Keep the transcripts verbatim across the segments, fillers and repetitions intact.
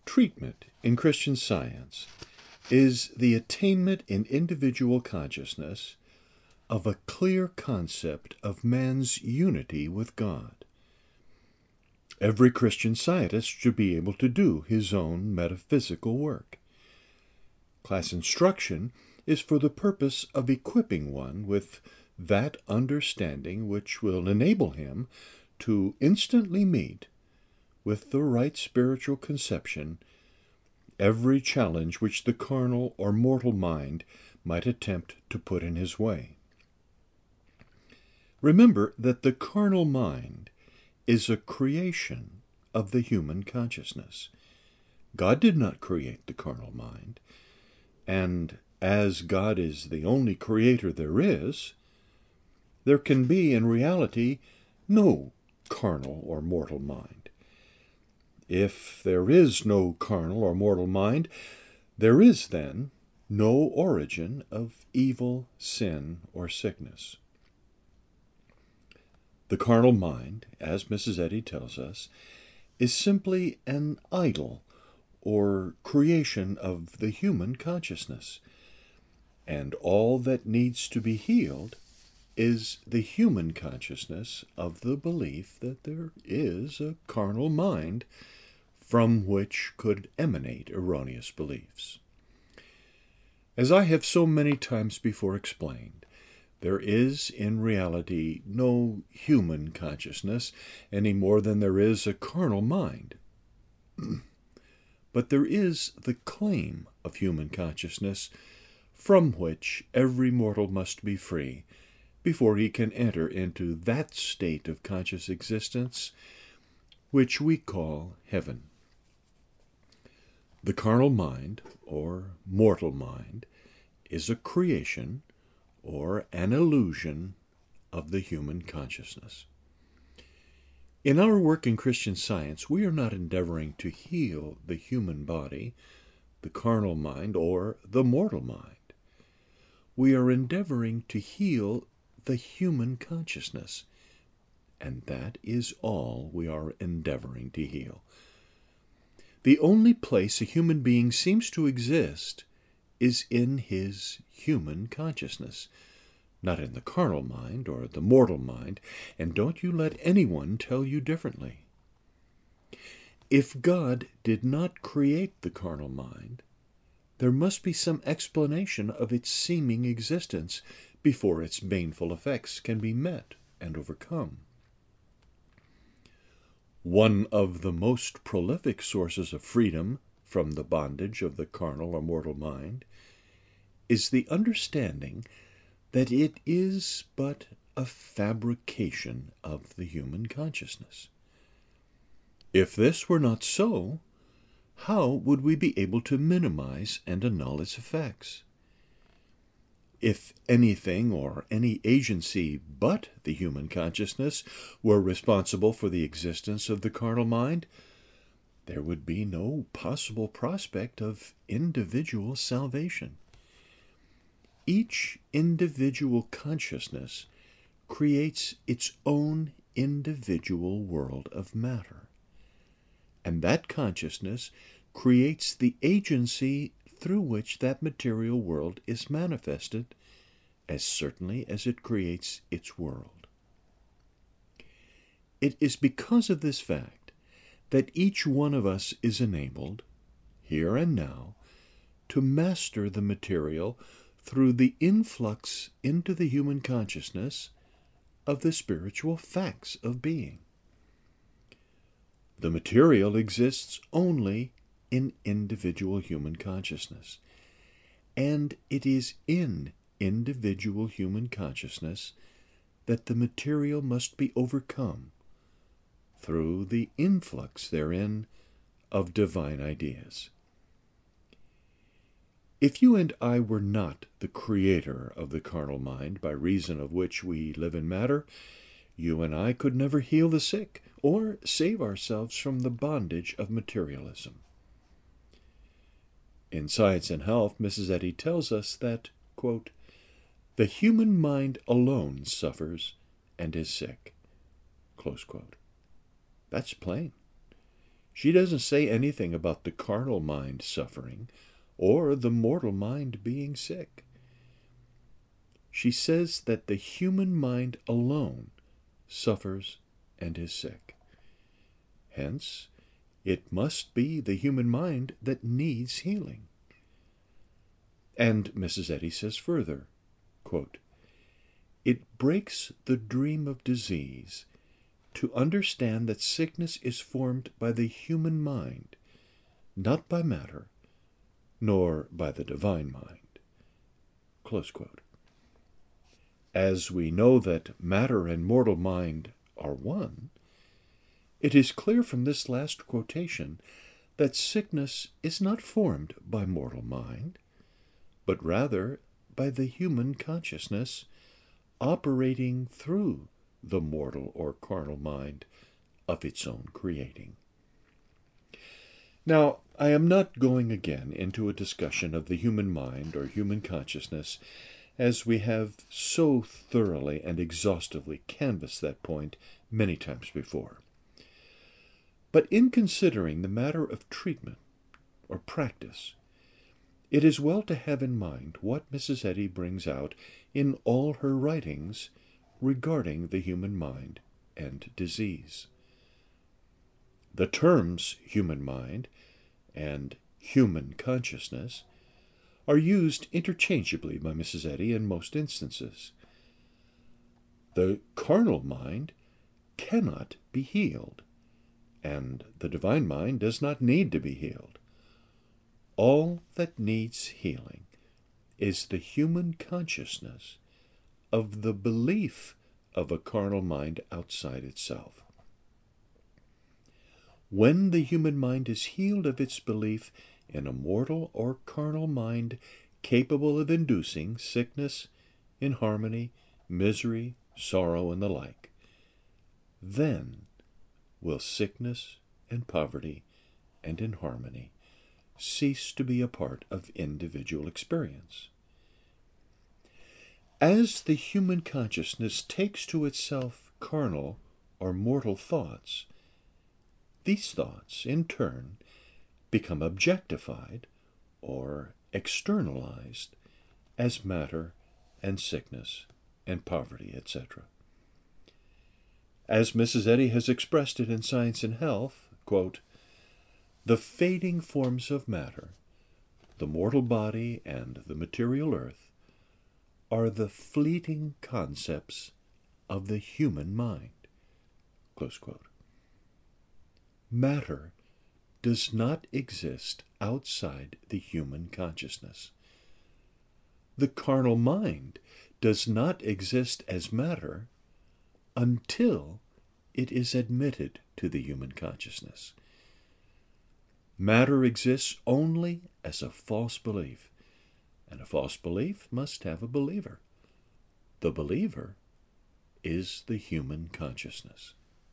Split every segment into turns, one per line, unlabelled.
Treatment in Christian Science is the attainment in individual consciousness of a clear concept of man's unity with God. Every Christian Scientist should be able to do his own metaphysical work. Class instruction is for the purpose of equipping one with that understanding which will enable him to instantly meet, with the right spiritual conception, every challenge which the carnal or mortal mind might attempt to put in his way. Remember that the carnal mind is a creation of the human consciousness. God did not create the carnal mind, and as God is the only creator there is, there can be in reality no carnal or mortal mind. If there is no carnal or mortal mind, there is then no origin of evil, sin, or sickness. The carnal mind, as Missus Eddy tells us, is simply an idol or creation of the human consciousness, and all that needs to be healed is the human consciousness of the belief that there is a carnal mind from which could emanate erroneous beliefs. As I have so many times before explained, there is in reality no human consciousness any more than there is a carnal mind. But there is the claim of human consciousness from which every mortal must be free before he can enter into that state of conscious existence which we call heaven. The carnal mind, or mortal mind, is a creation or an illusion of the human consciousness. In our work in Christian Science, we are not endeavoring to heal the human body, the carnal mind, or the mortal mind. We are endeavoring to heal the human consciousness, and that is all we are endeavoring to heal. The only place a human being seems to exist is in his human consciousness, not in the carnal mind or the mortal mind, and don't you let anyone tell you differently. If God did not create the carnal mind, there must be some explanation of its seeming existence before its baneful effects can be met and overcome. One of the most prolific sources of freedom from the bondage of the carnal or mortal mind is the understanding that it is but a fabrication of the human consciousness. If this were not so, how would we be able to minimize and annul its effects? If anything or any agency but the human consciousness were responsible for the existence of the carnal mind, there would be no possible prospect of individual salvation. Each individual consciousness creates its own individual world of matter, and that consciousness creates the agency through which that material world is manifested, as certainly as it creates its world. It is because of this fact that each one of us is enabled, here and now, to master the material through the influx into the human consciousness of the spiritual facts of being. The material exists only in individual human consciousness, and it is in individual human consciousness that the material must be overcome through the influx therein of divine ideas. If you and I were not the creator of the carnal mind by reason of which we live in matter, you and I could never heal the sick or save ourselves from the bondage of materialism. In Science and Health, Missus Eddy tells us that, quote, the human mind alone suffers and is sick. Close quote. That's plain. She doesn't say anything about the carnal mind suffering or the mortal mind being sick. She says that the human mind alone suffers and is sick. Hence, it must be the human mind that needs healing. And Missus Eddy says further, quote, "It breaks the dream of disease to understand that sickness is formed by the human mind, not by matter, nor by the divine mind." Close quote. As we know that matter and mortal mind are one, it is clear from this last quotation that sickness is not formed by mortal mind, but rather by the human consciousness operating through the mortal or carnal mind of its own creating. Now, I am not going again into a discussion of the human mind or human consciousness, as we have so thoroughly and exhaustively canvassed that point many times before. But in considering the matter of treatment or practice, it is well to have in mind what Missus Eddy brings out in all her writings regarding the human mind and disease. The terms human mind and human consciousness are used interchangeably by Missus Eddy in most instances. The carnal mind cannot be healed, and the divine mind does not need to be healed. All that needs healing is the human consciousness of the belief of a carnal mind outside itself. When the human mind is healed of its belief in a mortal or carnal mind capable of inducing sickness, inharmony, misery, sorrow, and the like, then will sickness and poverty and inharmony cease to be a part of individual experience. As the human consciousness takes to itself carnal or mortal thoughts, these thoughts, in turn, become objectified or externalized as matter and sickness and poverty, et cetera. As Missus Eddy has expressed it in Science and Health, quote, "The fading forms of matter, the mortal body and the material earth, are the fleeting concepts of the human mind." Close quote. Matter does not exist outside the human consciousness. The carnal mind does not exist as matter until it is admitted to the human consciousness. Matter exists only as a false belief, and a false belief must have a believer. The believer is the human consciousness.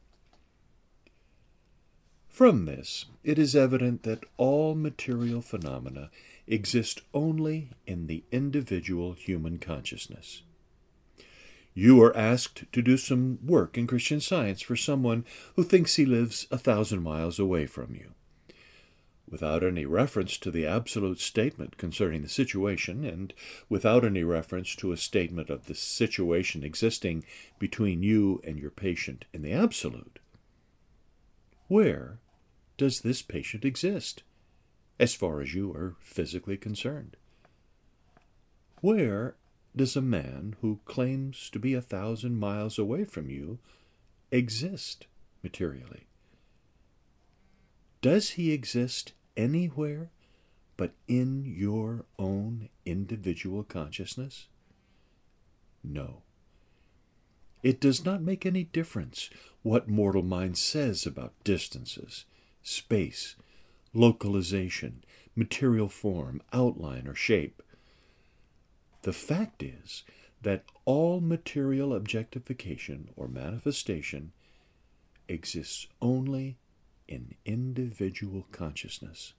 From this, it is evident that all material phenomena exist only in the individual human consciousness. You are asked to do some work in Christian Science for someone who thinks he lives a thousand miles away from you. Without any reference to the absolute statement concerning the situation, and without any reference to a statement of the situation existing between you and your patient in the absolute, where does this patient exist, as far as you are physically concerned? Where does a man who claims to be a thousand miles away from you exist materially? Does he exist anywhere but in your own individual consciousness? No. It does not make any difference what mortal mind says about distances, space, localization, material form, outline, or shape. The fact is that all material objectification or manifestation exists only in individual consciousness.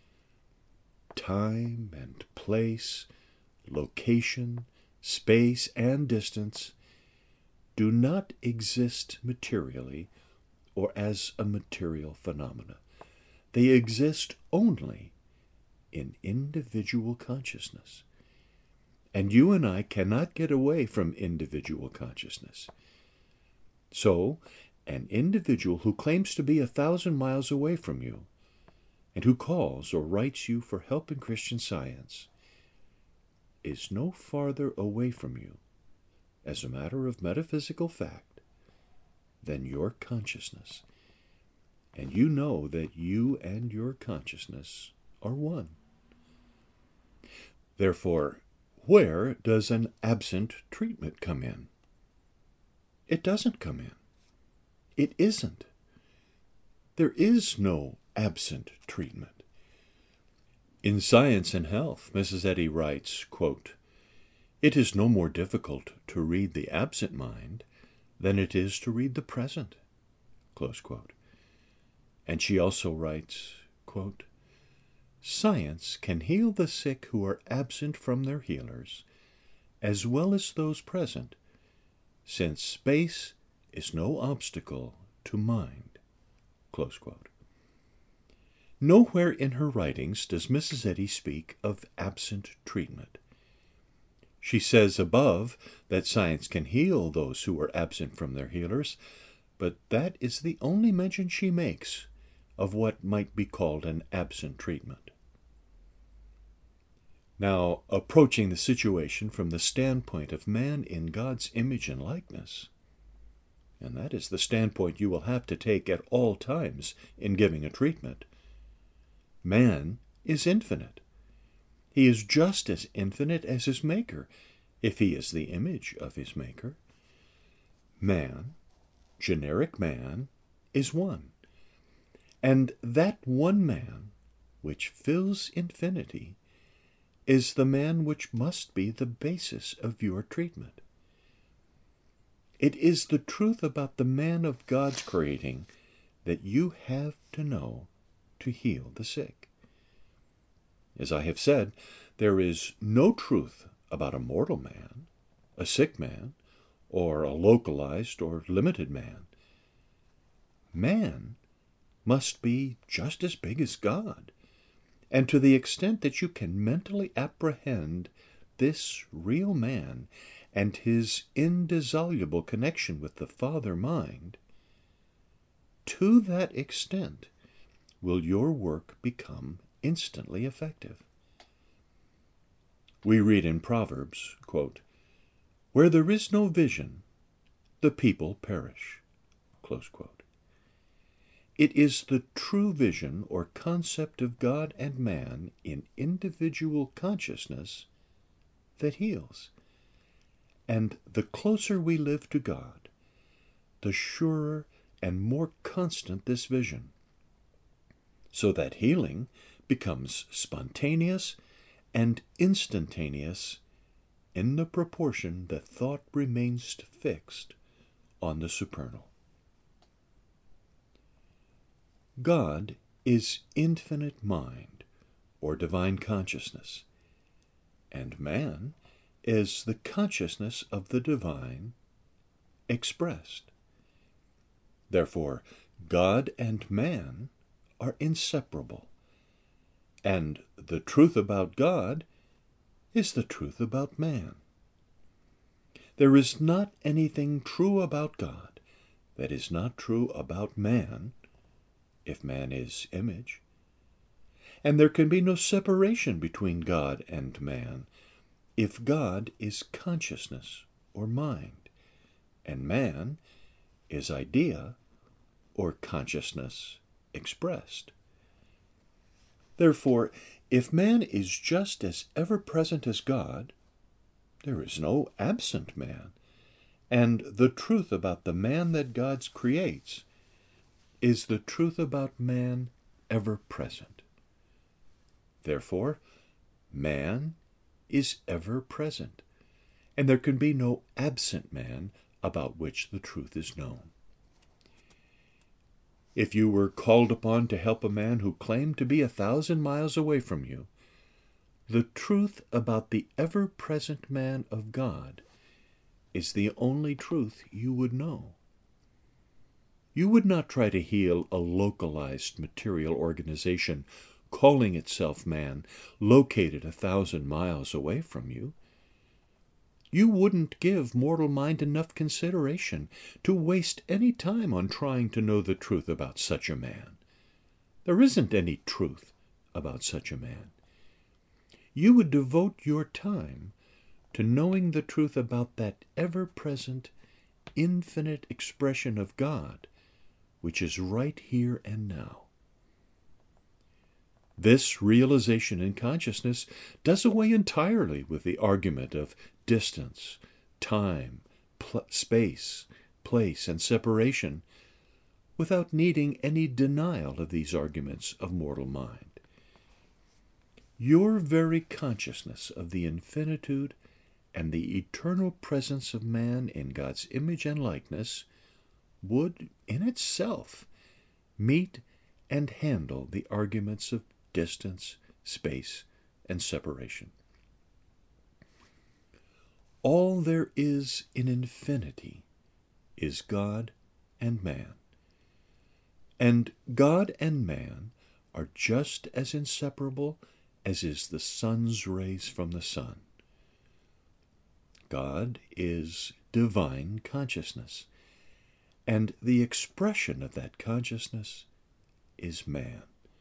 Time and place, location, space, and distance do not exist materially or as a material phenomena. They exist only in individual consciousness. And you and I cannot get away from individual consciousness. So, an individual who claims to be a thousand miles away from you, and who calls or writes you for help in Christian Science, is no farther away from you, as a matter of metaphysical fact, than your consciousness. And you know that you and your consciousness are one. Therefore, where does an absent treatment come in? It doesn't come in. It isn't. There is no absent treatment. In Science and Health, Missus Eddy writes, quote, "It is no more difficult to read the absent mind than it is to read the present." Close quote. And she also writes, quote, "Science can heal the sick who are absent from their healers, as well as those present, since space is no obstacle to mind." Close quote. Nowhere in her writings does Missus Eddy speak of absent treatment. She says above that science can heal those who are absent from their healers, but that is the only mention she makes of what might be called an absent treatment. Now, approaching the situation from the standpoint of man in God's image and likeness, and that is the standpoint you will have to take at all times in giving a treatment, man is infinite. He is just as infinite as his Maker, if he is the image of his Maker. Man, generic man, is one. And that one man, which fills infinity, is the man which must be the basis of your treatment. It is the truth about the man of God's creating that you have to know to heal the sick. As I have said, there is no truth about a mortal man, a sick man, or a localized or limited man. Man must be just as big as God, and to the extent that you can mentally apprehend this real man and his indissoluble connection with the Father mind, to that extent will your work become instantly effective. We read in Proverbs, quote, "Where there is no vision, the people perish." Close quote. It is the true vision or concept of God and man in individual consciousness that heals. And the closer we live to God, the surer and more constant this vision, so that healing becomes spontaneous and instantaneous in the proportion that thought remains fixed on the supernal. God is infinite mind, or divine consciousness, and man is the consciousness of the divine expressed. Therefore, God and man are inseparable, and the truth about God is the truth about man. There is not anything true about God that is not true about man, if man is image. And there can be no separation between God and man, if God is consciousness or mind, and man is idea or consciousness expressed. Therefore, if man is just as ever-present as God, there is no absent man, and the truth about the man that God creates is the truth about man ever-present. Therefore, man is ever-present, and there can be no absent man about which the truth is known. If you were called upon to help a man who claimed to be a thousand miles away from you, the truth about the ever-present man of God is the only truth you would know. You would not try to heal a localized material organization calling itself man, located a thousand miles away from you. You wouldn't give mortal mind enough consideration to waste any time on trying to know the truth about such a man. There isn't any truth about such a man. You would devote your time to knowing the truth about that ever-present, infinite expression of God, which is right here and now. This realization in consciousness does away entirely with the argument of distance, time, pl- space, place, and separation, without needing any denial of these arguments of mortal mind. Your very consciousness of the infinitude and the eternal presence of man in God's image and likeness would, in itself, meet and handle the arguments of distance, space, and separation. All there is in infinity is God and man. And God and man are just as inseparable as is the sun's rays from the sun. God is divine consciousness, and the expression of that consciousness is man.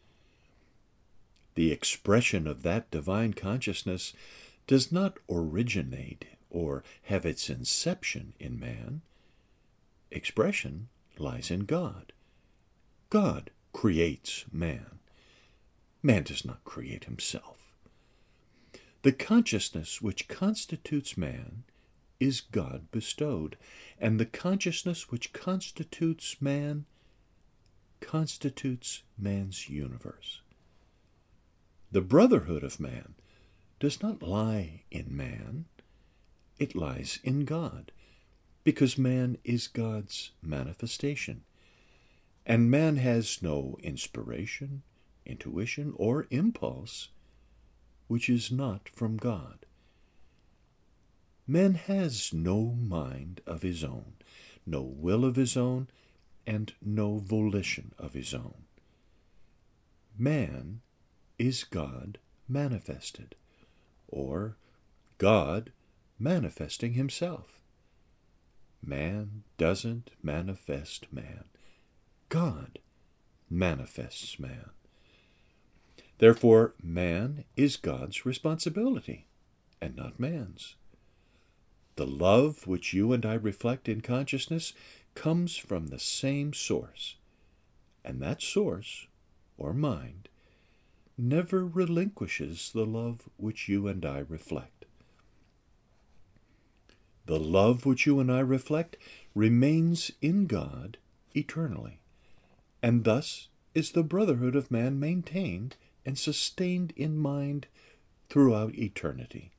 The expression of that divine consciousness does not originate or have its inception in man. Expression lies in God. God creates man. Man does not create himself. The consciousness which constitutes man is God bestowed, and the consciousness which constitutes man constitutes man's universe. The brotherhood of man does not lie in man. It lies in God, because man is God's manifestation, and man has no inspiration, intuition, or impulse which is not from God. Man has no mind of his own, no will of his own, and no volition of his own. Man is God manifested, or God manifesting himself. Man doesn't manifest man. God manifests man. Therefore, man is God's responsibility, and not man's. The love which you and I reflect in consciousness comes from the same source, and that source, or mind, never relinquishes the love which you and I reflect. The love which you and I reflect remains in God eternally, and thus is the brotherhood of man maintained and sustained in mind throughout eternity.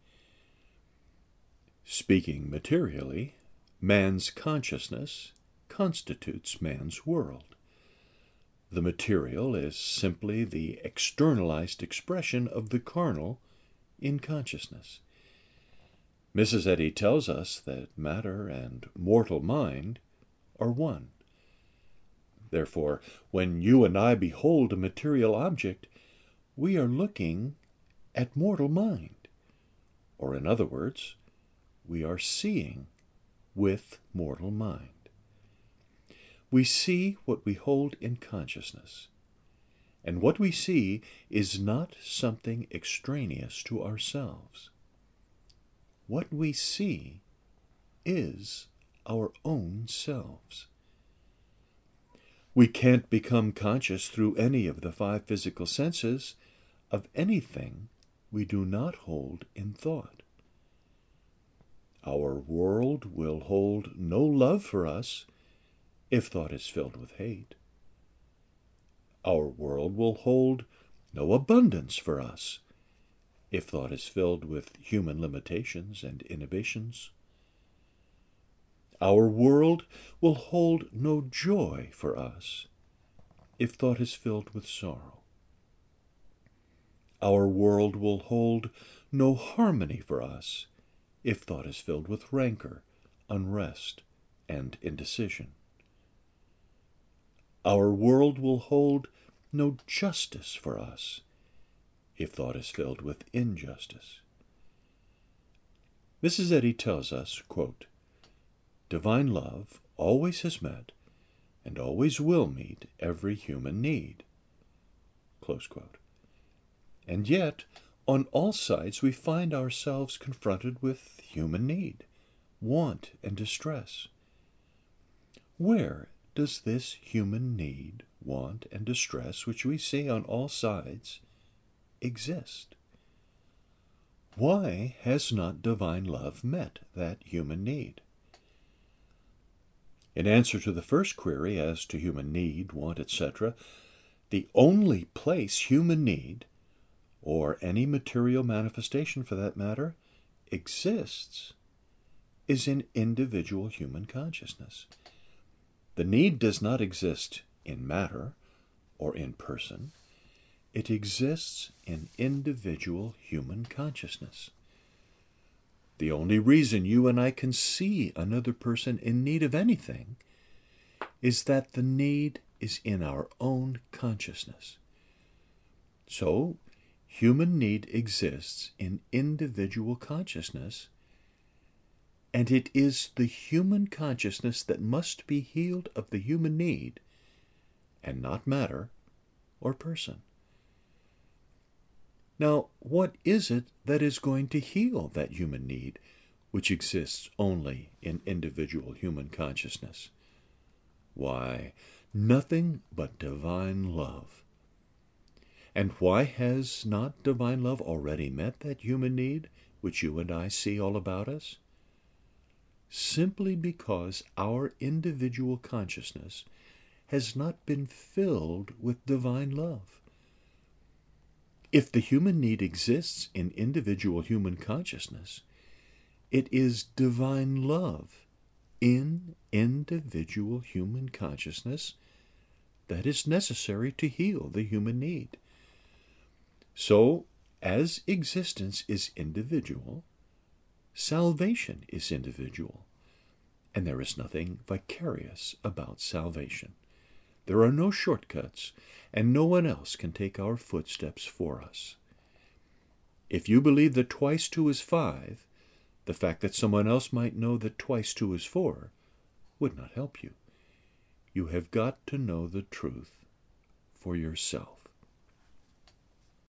Speaking materially, man's consciousness constitutes man's world. The material is simply the externalized expression of the carnal in consciousness. Missus Eddy tells us that matter and mortal mind are one. Therefore, when you and I behold a material object, we are looking at mortal mind, or in other words, we are seeing with mortal mind. We see what we hold in consciousness, and what we see is not something extraneous to ourselves. What we see is our own selves. We can't become conscious through any of the five physical senses of anything we do not hold in thought. Our world will hold no love for us if thought is filled with hate. Our world will hold no abundance for us if thought is filled with human limitations and inhibitions. Our world will hold no joy for us if thought is filled with sorrow. Our world will hold no harmony for us if thought is filled with rancor, unrest, and indecision. our world will hold no justice for us if thought is filled with injustice. Missus Eddy tells us, quote, "Divine love always has met and always will meet every human need." Close quote. And yet, on all sides, we find ourselves confronted with human need, want, and distress. Where does this human need, want, and distress, which we see on all sides, exist? Why has not divine love met that human need? In answer to the first query as to human need, want, et cetera, the only place human need, or any material manifestation for that matter, exists is in individual human consciousness. The need does not exist in matter or in person. It exists in individual human consciousness. The only reason you and I can see another person in need of anything is that the need is in our own consciousness. So, human need exists in individual consciousness, and it is the human consciousness that must be healed of the human need, and not matter or person. Now, what is it that is going to heal that human need, which exists only in individual human consciousness? Why, nothing but divine love. And why has not divine love already met that human need, which you and I see all about us? Simply because our individual consciousness has not been filled with divine love. If the human need exists in individual human consciousness, it is divine love in individual human consciousness that is necessary to heal the human need. So, as existence is individual, salvation is individual, and there is nothing vicarious about salvation. There are no shortcuts, and no one else can take our footsteps for us. If you believe that twice two is five, the fact that someone else might know that twice two is four would not help you. You have got to know the truth for yourself.